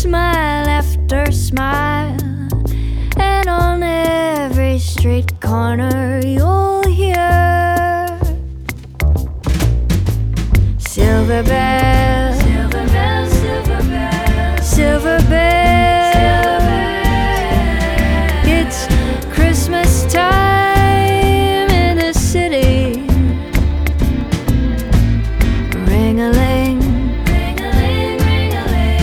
smile after smile, and on every street corner you'll hear silver bells